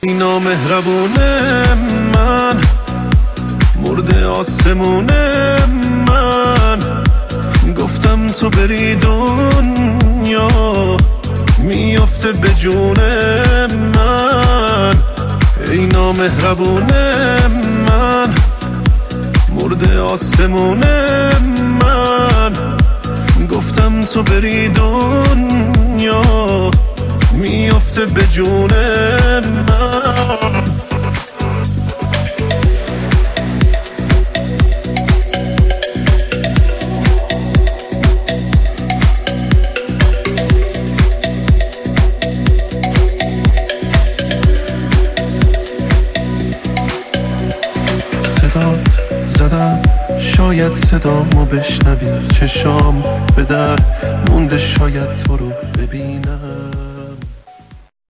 اینا مهربونه من مرده آسمونه من گفتم تو بری دنیا میافته به جون من اینا مهربونه من مرده آسمونه من گفتم تو بری دنیا میافته به جون من صدا زدم شاید صدامو بشنوی چشام به در مونده شاید تو رو ببینم